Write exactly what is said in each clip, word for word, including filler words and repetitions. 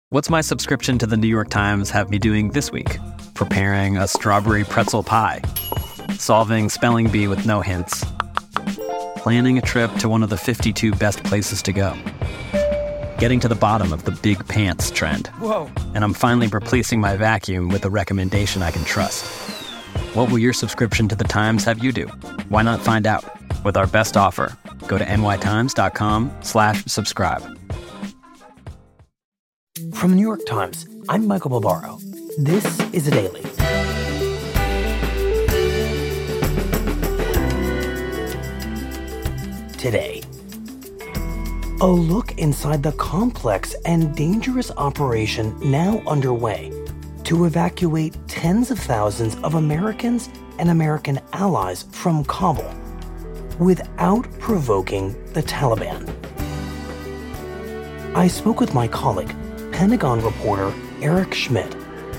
What's my subscription to the New York Times have me doing this week? Preparing a strawberry pretzel pie, solving spelling bee with no hints, planning a trip to one of the fifty-two best places to go, getting to the bottom of the big pants trend. Whoa. And I'm finally replacing my vacuum with a recommendation I can trust. What will your subscription to the Times have you do? Why not find out? With our best offer, go to nytimes.com slash subscribe. From the New York Times, I'm Michael Barbaro. This is A Daily. Today, a look inside the complex and dangerous operation now underway to evacuate tens of thousands of Americans and American allies from Kabul without provoking the Taliban. I spoke with my colleague, Pentagon reporter Eric Schmidt.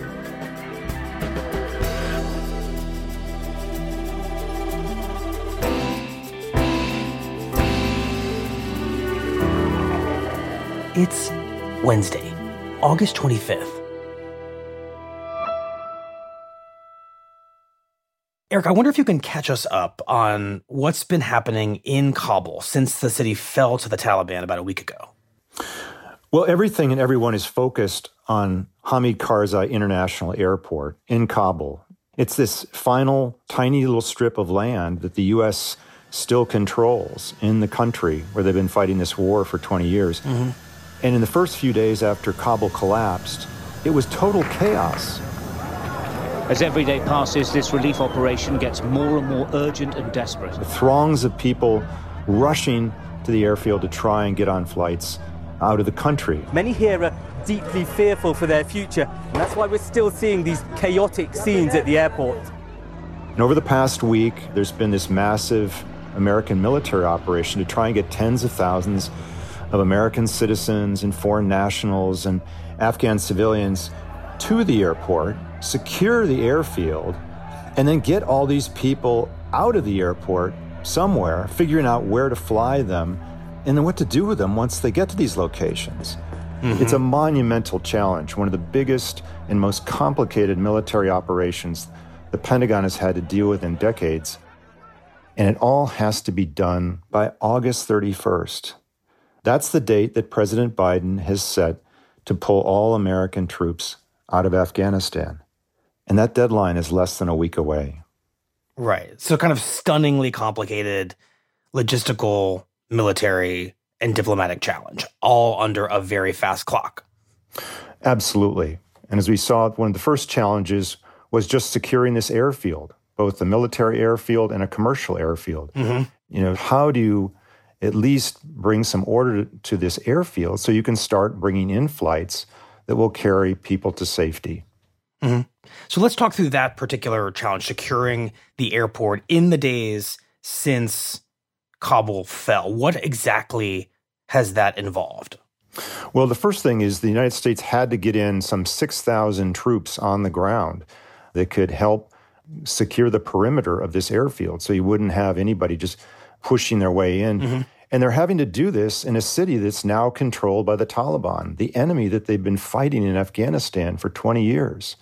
It's Wednesday, August twenty-fifth. Eric, I wonder if you can catch us up on what's been happening in Kabul since the city fell to the Taliban about a week ago. Well, everything and everyone is focused on Hamid Karzai International Airport in Kabul. It's this final tiny little strip of land that the U S still controls in the country where they've been fighting this war for twenty years. Mm-hmm. And in the first few days after Kabul collapsed, it was total chaos. As every day passes, this relief operation gets more and more urgent and desperate. The throngs of people rushing to the airfield to try and get on flights out of the country. Many here are deeply fearful for their future, and that's why we're still seeing these chaotic scenes at the airport. And over the past week, there's been this massive American military operation to try and get tens of thousands of American citizens and foreign nationals and Afghan civilians to the airport, secure the airfield, and then get all these people out of the airport somewhere, figuring out where to fly them and then what to do with them once they get to these locations. Mm-hmm. It's a monumental challenge, one of the biggest and most complicated military operations the Pentagon has had to deal with in decades. And it all has to be done by August thirty-first. That's the date that President Biden has set to pull all American troops out of Afghanistan. And that deadline is less than a week away. Right. So kind of stunningly complicated logistical, military, and diplomatic challenge, all under a very fast clock. Absolutely. And as we saw, one of the first challenges was just securing this airfield, both the military airfield and a commercial airfield. Mm-hmm. You know, how do you at least bring some order to this airfield so you can start bringing in flights that will carry people to safety? Mm-hmm. So let's talk through that particular challenge, securing the airport in the days since Kabul fell. What exactly has that involved? Well, the first thing is the United States had to get in some six thousand troops on the ground that could help secure the perimeter of this airfield so you wouldn't have anybody just pushing their way in. Mm-hmm. And they're having to do this in a city that's now controlled by the Taliban, the enemy that they've been fighting in Afghanistan for twenty years.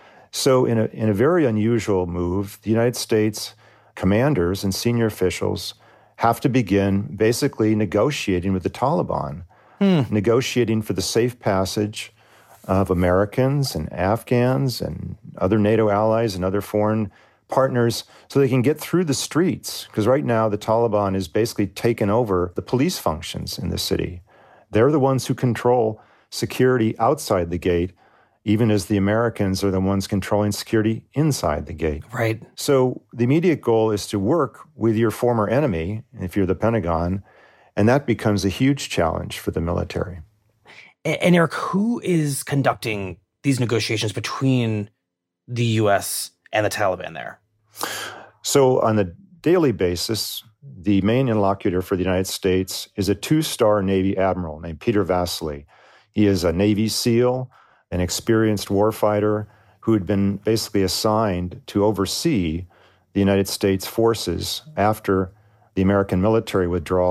So in a, in a very unusual move, the United States commanders and senior officials have to begin basically negotiating with the Taliban, hmm. negotiating for the safe passage of Americans and Afghans and other NATO allies and other foreign partners so they can get through the streets. Because right now the Taliban is basically taken over the police functions in the city. They're the ones who control security outside the gate, even as the Americans are the ones controlling security inside the gate. Right. So the immediate goal is to work with your former enemy, if you're the Pentagon, and that becomes a huge challenge for the military. And, and Eric, who is conducting these negotiations between the U S and the Taliban there? So on a daily basis, the main interlocutor for the United States is a two-star Navy admiral named Peter Vasily. He is a Navy SEAL, an experienced warfighter who had been basically assigned to oversee the United States forces after the American military withdrawal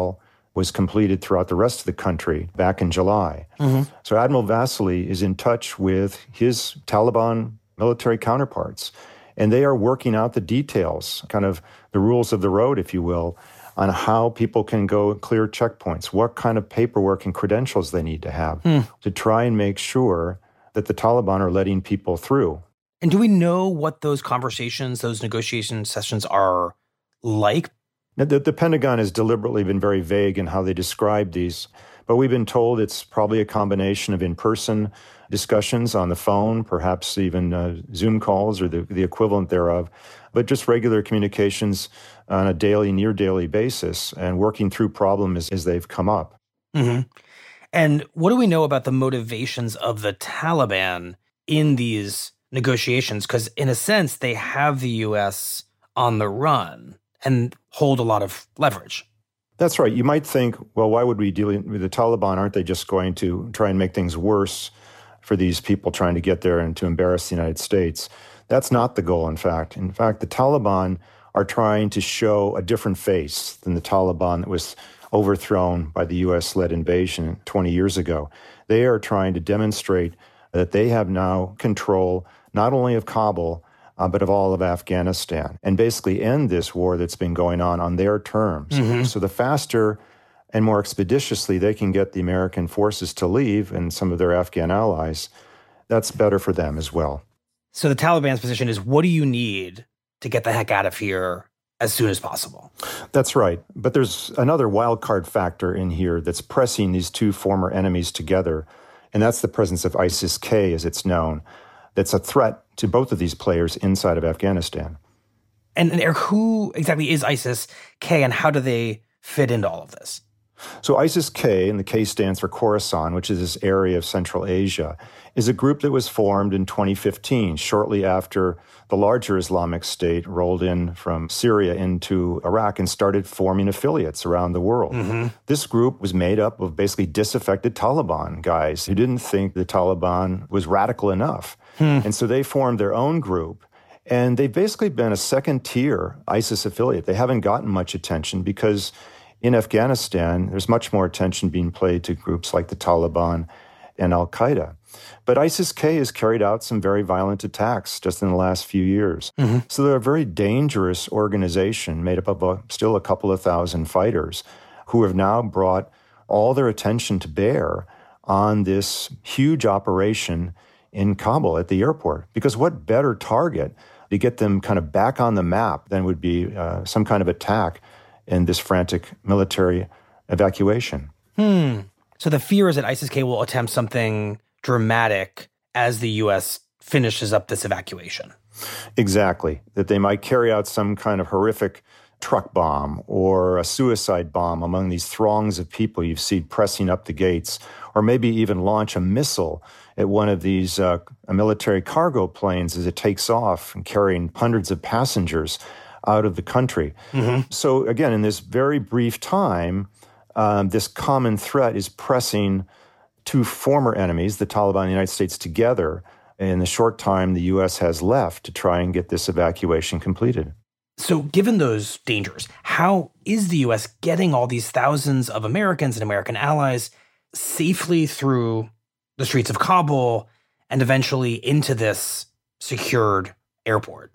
was completed throughout the rest of the country back in July. Mm-hmm. So Admiral Vasily is in touch with his Taliban military counterparts, and they are working out the details, kind of the rules of the road, if you will, on how people can go clear checkpoints, what kind of paperwork and credentials they need to have mm. to try and make sure that the Taliban are letting people through. And do we know what those conversations, those negotiation sessions are like? The, the Pentagon has deliberately been very vague in how they describe these, but we've been told it's probably a combination of in-person discussions on the phone, perhaps even uh, Zoom calls or the, the equivalent thereof, but just regular communications on a daily, near-daily basis and working through problems as they've come up. Mm-hmm. And what do we know about the motivations of the Taliban in these negotiations? Because in a sense, they have the U S on the run and hold a lot of leverage. That's right. You might think, well, why would we deal with the Taliban? Aren't they just going to try and make things worse for these people trying to get there and to embarrass the United States? That's not the goal, in fact. In fact, the Taliban are trying to show a different face than the Taliban that was overthrown by the U S-led invasion twenty years ago. They are trying to demonstrate that they have now control not only of Kabul, Uh, but of all of Afghanistan, and basically end this war that's been going on on their terms. Mm-hmm. So the faster and more expeditiously they can get the American forces to leave and some of their Afghan allies, that's better for them as well. So the Taliban's position is, what do you need to get the heck out of here as soon as possible? That's right. But there's another wild card factor in here that's pressing these two former enemies together, and that's the presence of ISIS-K, as it's known. That's a threat to both of these players inside of Afghanistan. And, and Eric, who exactly is ISIS-K and how do they fit into all of this? So ISIS-K, and the K stands for Khorasan, which is this area of Central Asia, is a group that was formed in twenty fifteen, shortly after the larger Islamic State rolled in from Syria into Iraq and started forming affiliates around the world. Mm-hmm. This group was made up of basically disaffected Taliban guys who didn't think the Taliban was radical enough. Hmm. And so they formed their own group, and they've basically been a second-tier ISIS affiliate. They haven't gotten much attention because in Afghanistan, there's much more attention being paid to groups like the Taliban and Al-Qaeda. But ISIS-K has carried out some very violent attacks just in the last few years. Mm-hmm. So they're a very dangerous organization made up of a, still a couple of thousand fighters who have now brought all their attention to bear on this huge operation in Kabul at the airport. Because what better target to get them kind of back on the map than would be uh, some kind of attack in this frantic military evacuation. Hmm. So the fear is that ISIS-K will attempt something dramatic as the U S finishes up this evacuation. Exactly. That they might carry out some kind of horrific truck bomb or a suicide bomb among these throngs of people you've seen pressing up the gates, or maybe even launch a missile at one of these uh, military cargo planes as it takes off and carrying hundreds of passengers out of the country. Mm-hmm. So again, in this very brief time, um, this common threat is pressing two former enemies, the Taliban and the United States, together in the short time the U S has left to try and get this evacuation completed. So given those dangers, how is the U S getting all these thousands of Americans and American allies safely through the streets of Kabul and eventually into this secured airport?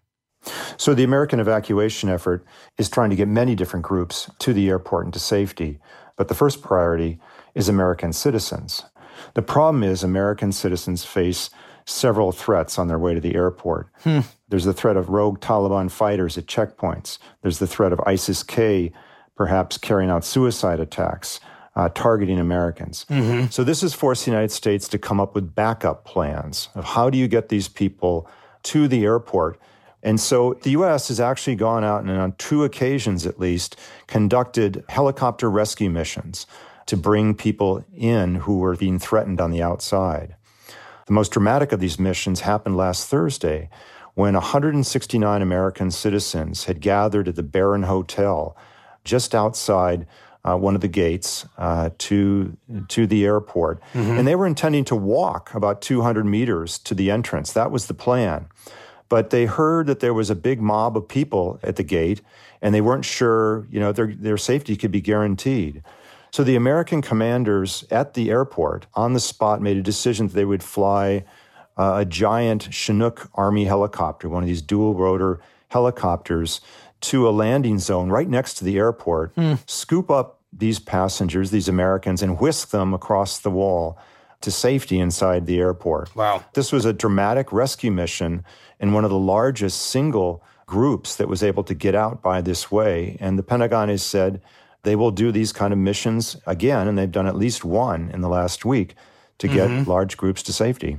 So the American evacuation effort is trying to get many different groups to the airport and to safety. But the first priority is American citizens. The problem is American citizens face several threats on their way to the airport. Hmm. There's the threat of rogue Taliban fighters at checkpoints. There's the threat of ISIS-K perhaps carrying out suicide attacks, uh, targeting Americans. Mm-hmm. So this has forced the United States to come up with backup plans of how do you get these people to the airport. And so the U S has actually gone out and on two occasions at least conducted helicopter rescue missions to bring people in who were being threatened on the outside. The most dramatic of these missions happened last Thursday when one hundred sixty-nine American citizens had gathered at the Barron Hotel just outside uh, one of the gates uh, to, to the airport. Mm-hmm. And they were intending to walk about two hundred meters to the entrance. That was the plan. But they heard that there was a big mob of people at the gate, and they weren't sure, you know, their, their safety could be guaranteed. So the American commanders at the airport on the spot made a decision that they would fly uh, a giant Chinook Army helicopter, one of these dual-rotor helicopters, to a landing zone right next to the airport, mm. scoop up these passengers, these Americans, and whisk them across the wall to safety inside the airport. Wow. This was a dramatic rescue mission and one of the largest single groups that was able to get out by this way. And the Pentagon has said they will do these kind of missions again, and they've done at least one in the last week to get mm-hmm. large groups to safety.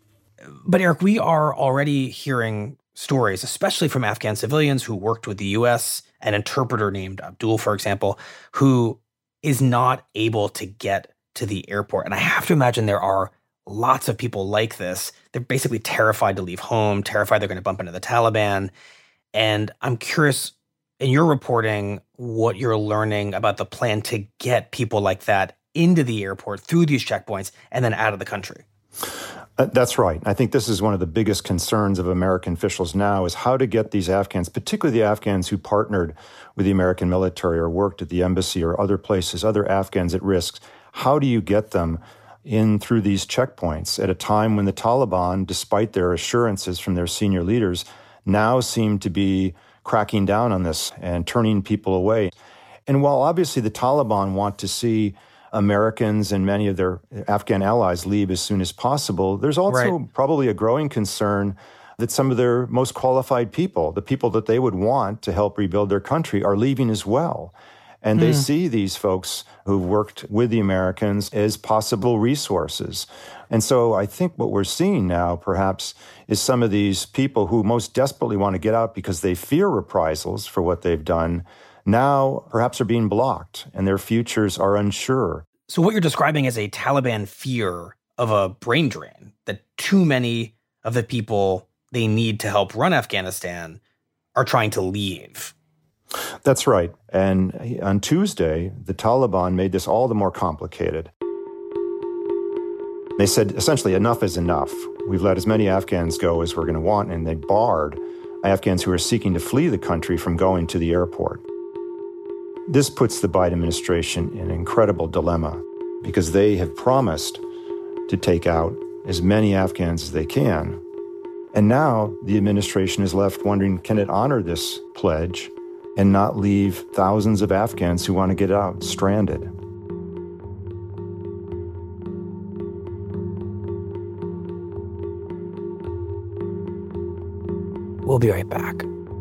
But Eric, we are already hearing stories, especially from Afghan civilians who worked with the U S, an interpreter named Abdul, for example, who is not able to get to the airport. And I have to imagine there are lots of people like this. They're basically terrified to leave home, terrified they're going to bump into the Taliban. And I'm curious, in your reporting, what you're learning about the plan to get people like that into the airport through these checkpoints and then out of the country. Uh, that's right. I think this is one of the biggest concerns of American officials now is how to get these Afghans, particularly the Afghans who partnered with the American military or worked at the embassy or other places, other Afghans at risk. How do you get them in through these checkpoints at a time when the Taliban, despite their assurances from their senior leaders, now seem to be cracking down on this and turning people away? And while obviously the Taliban want to see Americans and many of their Afghan allies leave as soon as possible, there's also right. probably a growing concern that some of their most qualified people, the people that they would want to help rebuild their country, are leaving as well. And they mm. see these folks who've worked with the Americans as possible resources. And so I think what we're seeing now, perhaps, is some of these people who most desperately want to get out because they fear reprisals for what they've done, now perhaps are being blocked and their futures are unsure. So what you're describing is a Taliban fear of a brain drain, that too many of the people they need to help run Afghanistan are trying to leave. That's right. And on Tuesday, the Taliban made this all the more complicated. They said, essentially, enough is enough. We've let as many Afghans go as we're going to want, and they barred Afghans who are seeking to flee the country from going to the airport. This puts the Biden administration in an incredible dilemma because they have promised to take out as many Afghans as they can. And now the administration is left wondering, can it honor this pledge and not leave thousands of Afghans who want to get out stranded? We'll be right back.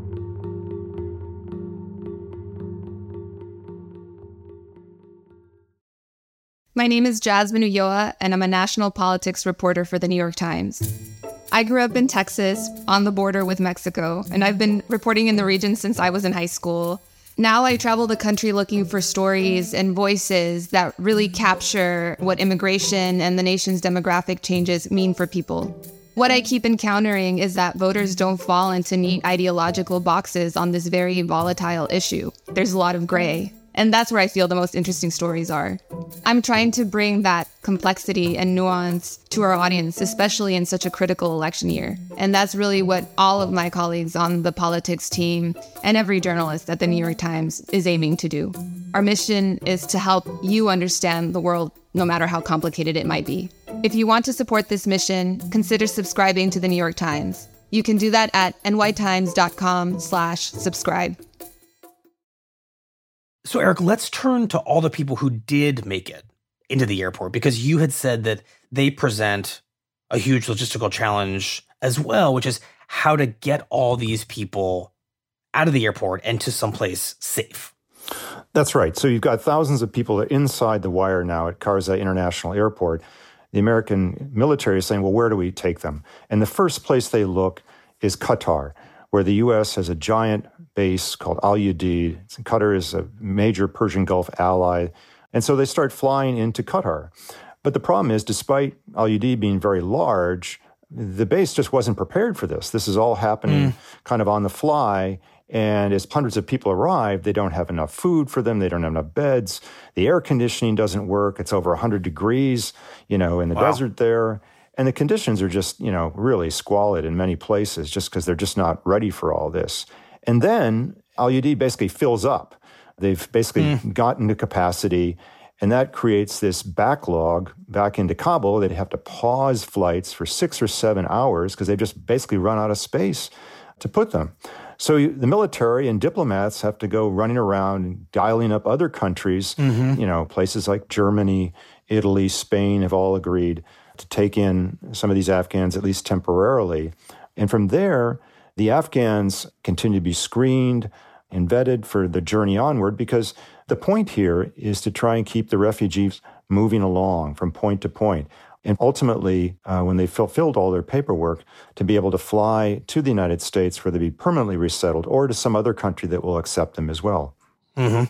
My name is Jasmine Ulloa, and I'm a national politics reporter for The New York Times. I grew up in Texas, on the border with Mexico, and I've been reporting in the region since I was in high school. Now I travel the country looking for stories and voices that really capture what immigration and the nation's demographic changes mean for people. What I keep encountering is that voters don't fall into neat ideological boxes on this very volatile issue. There's a lot of gray. And that's where I feel the most interesting stories are. I'm trying to bring that complexity and nuance to our audience, especially in such a critical election year. And that's really what all of my colleagues on the politics team and every journalist at the New York Times is aiming to do. Our mission is to help you understand the world, no matter how complicated it might be. If you want to support this mission, consider subscribing to the New York Times. You can do that at nytimes.com slash subscribe. So, Eric, let's turn to all the people who did make it into the airport, because you had said that they present a huge logistical challenge as well, which is how to get all these people out of the airport and to someplace safe. That's right. So you've got thousands of people inside the wire now at Karzai International Airport. The American military is saying, well, where do we take them? And the first place they look is Qatar, where the U S has a giant base called Al-Udeid. Qatar is a major Persian Gulf ally. And so they start flying into Qatar. But the problem is, despite Al-Udeid being very large, the base just wasn't prepared for this. This is all happening mm. kind of on the fly. And as hundreds of people arrive, they don't have enough food for them. They don't have enough beds. The air conditioning doesn't work. It's over one hundred degrees, you know, in the wow. desert there. And the conditions are just, you know, really squalid in many places just because they're just not ready for all this. And then Al-Udeid basically fills up. They've basically mm. gotten to capacity, And that creates this backlog back into Kabul. They'd have to pause flights for six or seven hours because they've just basically run out of space to put them. So the military and diplomats have to go running around and dialing up other countries. Mm-hmm. You know, places like Germany, Italy, Spain have all agreed to take in some of these Afghans, at least temporarily. And from there, the Afghans continue to be screened and vetted for the journey onward, because the point here is to try and keep the refugees moving along from point to point. And ultimately, uh, when they fulfilled all their paperwork, to be able to fly to the United States where they'd be permanently resettled, or to some other country that will accept them as well. Mm-hmm.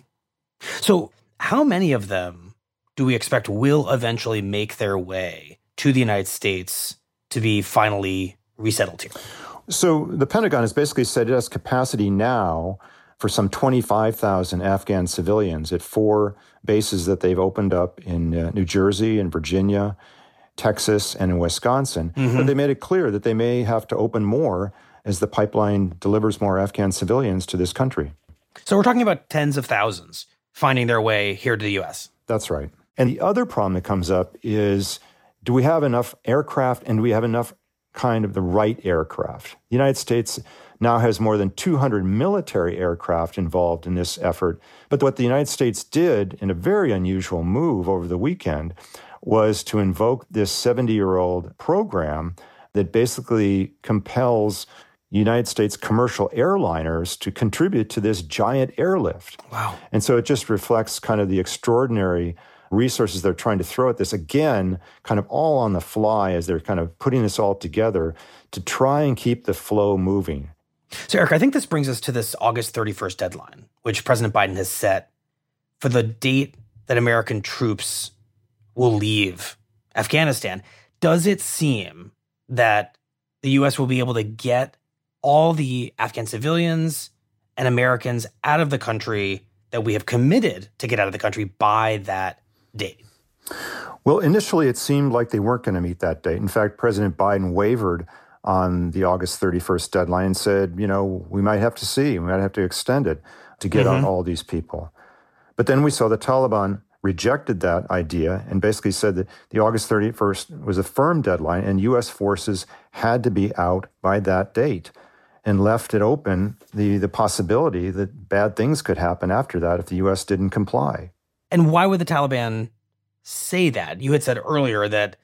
So how many of them do we expect will eventually make their way to the United States to be finally resettled here? So the Pentagon has basically said it has capacity now for some twenty-five thousand Afghan civilians at four bases that they've opened up in uh, New Jersey and Virginia, Texas, and in Wisconsin. Mm-hmm. But they made it clear that they may have to open more as the pipeline delivers more Afghan civilians to this country. So we're talking about tens of thousands finding their way here to the U S. That's right. And the other problem that comes up is, do we have enough aircraft, and do we have enough kind of the right aircraft? The United States now has more than two hundred military aircraft involved in this effort. But what the United States did in a very unusual move over the weekend was to invoke this seventy-year-old program that basically compels United States commercial airliners to contribute to this giant airlift. Wow. And so it just reflects kind of the extraordinary resources they're trying to throw at this, again, kind of all on the fly as they're kind of putting this all together to try and keep the flow moving. So, Eric, I think this brings us to this August thirty-first deadline, which President Biden has set for the date that American troops will leave Afghanistan. Does it seem that the U S will be able to get all the Afghan civilians and Americans out of the country that we have committed to get out of the country by that date? Well, initially it seemed like they weren't going to meet that date. In fact, President Biden wavered on the August thirty-first deadline and said, you know, we might have to see, we might have to extend it to get mm-hmm. on all these people. But then we saw the Taliban rejected that idea and basically said that the August thirty-first was a firm deadline and U S forces had to be out by that date, and left it open, the, the possibility that bad things could happen after that if the U S didn't comply. And why would the Taliban say that? You had said earlier that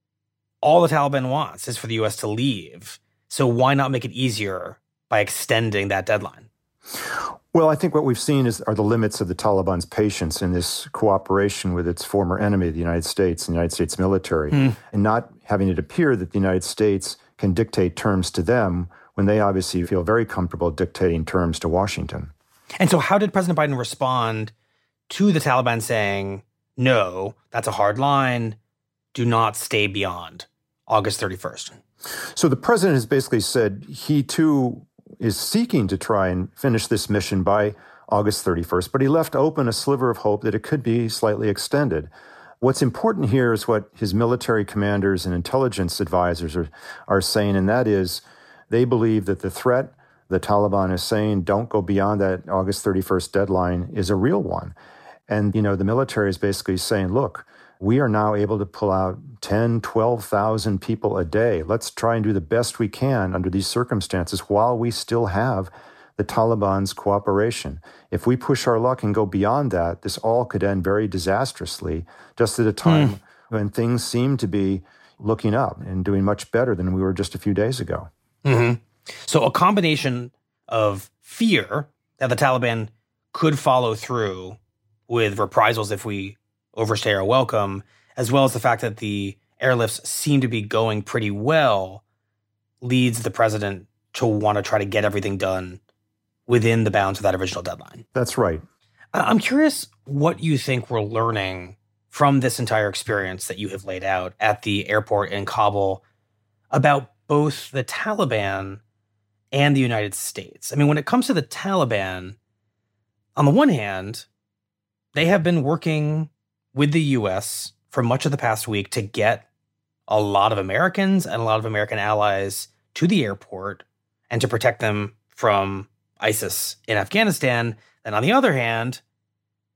all the Taliban wants is for the U S to leave. So why not make it easier by extending that deadline? Well, I think what we've seen is are the limits of the Taliban's patience in this cooperation with its former enemy, the United States and the United States military, mm. and not having it appear that the United States can dictate terms to them when they obviously feel very comfortable dictating terms to Washington. And so how did President Biden respond to the Taliban saying, no, that's a hard line, do not stay beyond August thirty-first? So the president has basically said he too is seeking to try and finish this mission by August thirty-first, but he left open a sliver of hope that it could be slightly extended. What's important here is what his military commanders and intelligence advisors are, are saying, and that is they believe that the threat the Taliban is saying, don't go beyond that August thirty-first deadline, is a real one. And, you know, the military is basically saying, look, we are now able to pull out ten, twelve thousand people a day. Let's try and do the best we can under these circumstances while we still have the Taliban's cooperation. If we push our luck and go beyond that, this all could end very disastrously, just at a time mm. when things seem to be looking up and doing much better than we were just a few days ago. Mm-hmm. So a combination of fear that the Taliban could follow through with reprisals if we overstay our welcome, as well as the fact that the airlifts seem to be going pretty well, leads the president to want to try to get everything done within the bounds of that original deadline. That's right. I'm curious what you think we're learning from this entire experience that you have laid out at the airport in Kabul about both the Taliban and the United States. I mean, when it comes to the Taliban, on the one hand, they have been working with the U S for much of the past week to get a lot of Americans and a lot of American allies to the airport and to protect them from ISIS in Afghanistan. And on the other hand,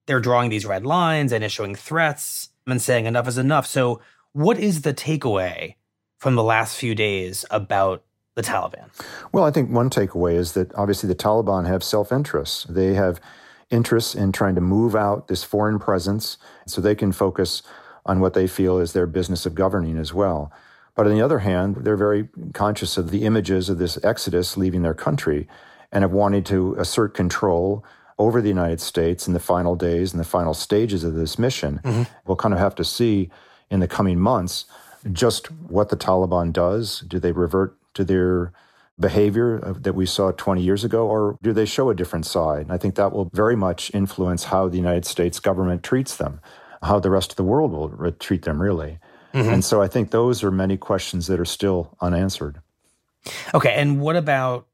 they're drawing these red lines and issuing threats and saying enough is enough. So what is the takeaway from the last few days about the Taliban? Well, I think one takeaway is that obviously the Taliban have self-interests. They have interests in trying to move out this foreign presence so they can focus on what they feel is their business of governing as well. But on the other hand, they're very conscious of the images of this exodus leaving their country and have wanted to assert control over the United States in the final days and the final stages of this mission. Mm-hmm. We'll kind of have to see in the coming months just what the Taliban does. Do they revert to their behavior that we saw twenty years ago, or do they show a different side? And I think that will very much influence how the United States government treats them, how the rest of the world will treat them, really. Mm-hmm. And so I think those are many questions that are still unanswered. Okay, and what about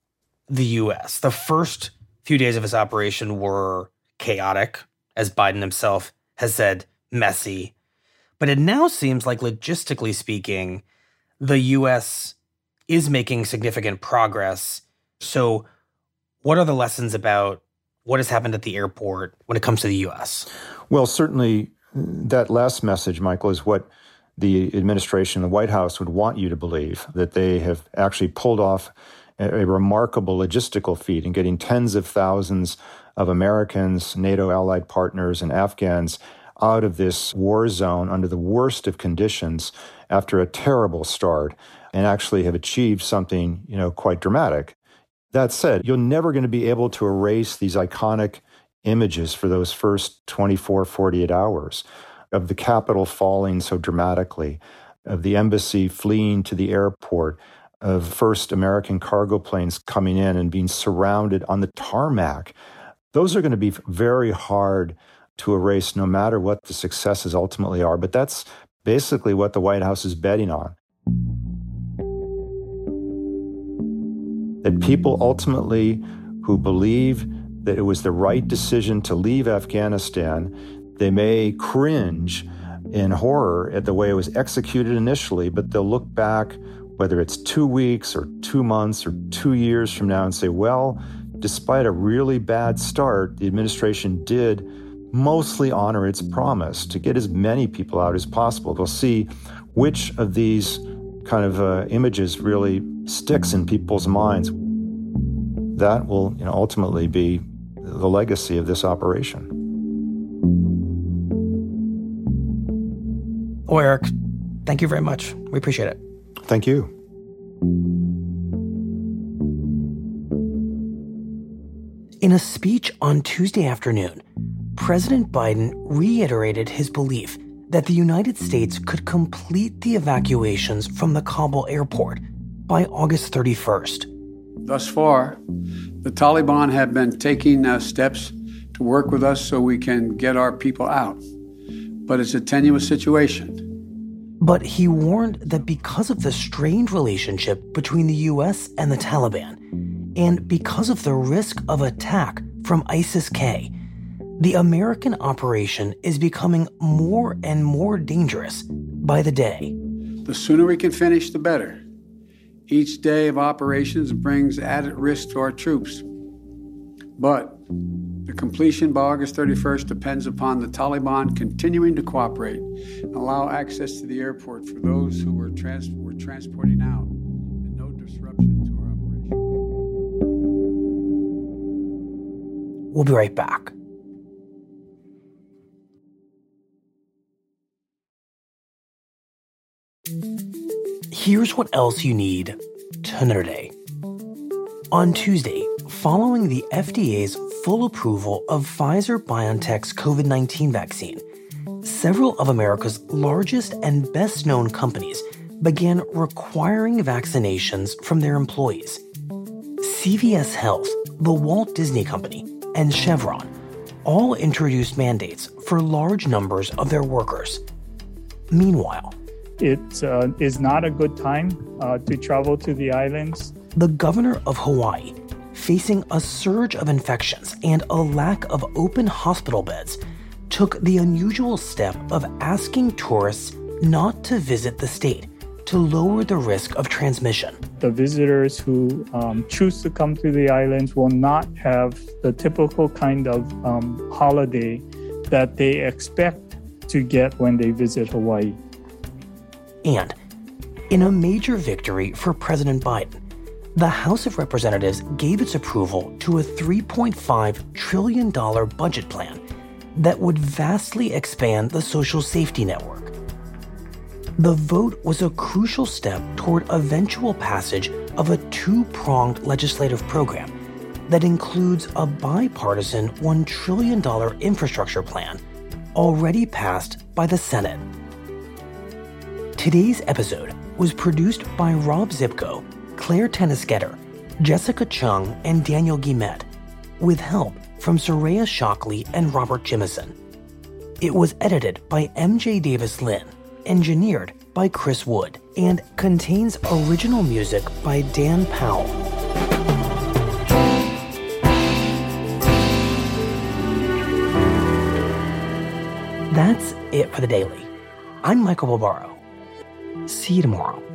the U S? The first few days of this operation were chaotic, as Biden himself has said, messy. But it now seems like, logistically speaking, the U S is making significant progress. So what are the lessons about what has happened at the airport when it comes to the U S? Well, certainly that last message, Michael, is what the administration, the White House, would want you to believe, that they have actually pulled off a, a remarkable logistical feat in getting tens of thousands of Americans, NATO allied partners, and Afghans out of this war zone under the worst of conditions after a terrible start, and actually have achieved something, you know, quite dramatic. That said, you're never going to be able to erase these iconic images for those first twenty-four, forty-eight hours of the Capitol falling so dramatically, of the embassy fleeing to the airport, of first American cargo planes coming in and being surrounded on the tarmac. Those are going to be very hard to erase no matter what the successes ultimately are. But that's basically what the White House is betting on. That people ultimately who believe that it was the right decision to leave Afghanistan, they may cringe in horror at the way it was executed initially, but they'll look back, whether it's two weeks or two months or two years from now, and say, well, despite a really bad start, the administration did mostly honor its promise to get as many people out as possible. They'll see which of these kind of uh, images really sticks in people's minds. That will, you know, ultimately be the legacy of this operation. Oh, Eric, thank you very much. We appreciate it. Thank you. In a speech on Tuesday afternoon, President Biden reiterated his belief that the United States could complete the evacuations from the Kabul airport by August thirty-first. Thus far, the Taliban have been taking uh, steps to work with us so we can get our people out. But it's a tenuous situation. But he warned that because of the strained relationship between the U S and the Taliban, and because of the risk of attack from ISIS-K, the American operation is becoming more and more dangerous by the day. The sooner we can finish, the better. Each day of operations brings added risk to our troops. But the completion by August thirty-first depends upon the Taliban continuing to cooperate and allow access to the airport for those who were, trans- were transporting out, and no disruption to our operation. We'll be right back. Here's what else you need to know today. On Tuesday, following the F D A's full approval of Pfizer-BioNTech's COVID nineteen vaccine, several of America's largest and best-known companies began requiring vaccinations from their employees. C V S Health, the Walt Disney Company, and Chevron all introduced mandates for large numbers of their workers. Meanwhile, It uh, is not a good time uh, to travel to the islands. The governor of Hawaii, facing a surge of infections and a lack of open hospital beds, took the unusual step of asking tourists not to visit the state to lower the risk of transmission. the visitors who um, choose to come to the islands will not have the typical kind of um, holiday that they expect to get when they visit Hawaii. And in a major victory for President Biden, the House of Representatives gave its approval to a three point five trillion dollars budget plan that would vastly expand the social safety network. The vote was a crucial step toward eventual passage of a two-pronged legislative program that includes a bipartisan one trillion dollars infrastructure plan already passed by the Senate. Today's episode was produced by Rob Zipko, Claire Tennisgetter, Jessica Chung, and Daniel Guillemette, with help from Soraya Shockley and Robert Jimison. It was edited by M J Davis Lynn, engineered by Chris Wood, and contains original music by Dan Powell. That's it for the Daily. I'm Michael Barbaro. See you tomorrow.